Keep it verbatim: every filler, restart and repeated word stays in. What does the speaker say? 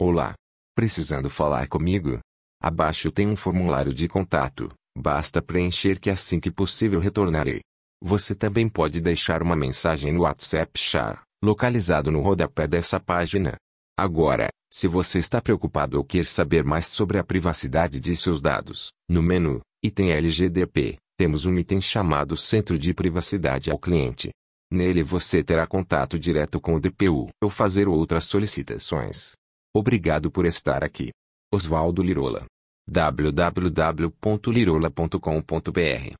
Olá. Precisando falar comigo? Abaixo tem um formulário de contato, basta preencher que assim que possível retornarei. Você também pode deixar uma mensagem no WhatsApp Char, localizado no rodapé dessa página. Agora, se você está preocupado ou quer saber mais sobre a privacidade de seus dados, no menu, item L G D P, temos um item chamado Centro de Privacidade ao Cliente. Nele você terá contato direto com o D P U ou fazer outras solicitações. Obrigado por estar aqui. Oswaldo Lirola. w w w ponto lirola ponto com ponto b r